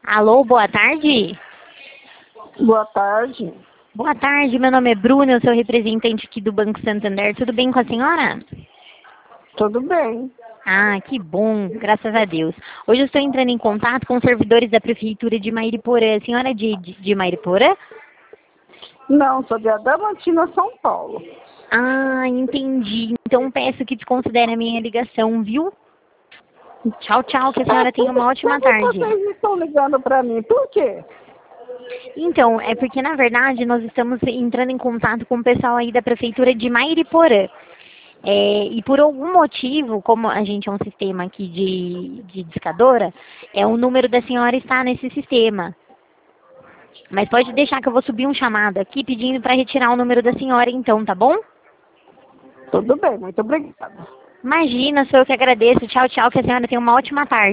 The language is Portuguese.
Alô, boa tarde? Boa tarde. Boa tarde, meu nome é Bruna, eu sou representante aqui do Banco Santander. Tudo bem com a senhora? Tudo bem? Ah, que bom, graças a Deus. Hoje eu estou entrando em contato com os servidores da Prefeitura de Mairiporã. A senhora é de Mairiporã? Não, sou de Adamantina, São Paulo. Ah, entendi. Então peço que desconsidere a minha ligação, viu? Tchau, tchau, que a senhora tenha uma ótima Por que tarde. vocês estão ligando para mim? Por quê? Então, é porque na verdade nós estamos entrando em contato com o pessoal aí da Prefeitura de Mairiporã. E por algum motivo, como a gente é um sistema aqui de discadora, o número da senhora está nesse sistema. Mas pode deixar que eu vou subir um chamado aqui pedindo para retirar o número da senhora então, tá bom? Tudo bem, muito obrigada. Imagina, sou eu que agradeço. Tchau, tchau, que a senhora tenha uma ótima tarde.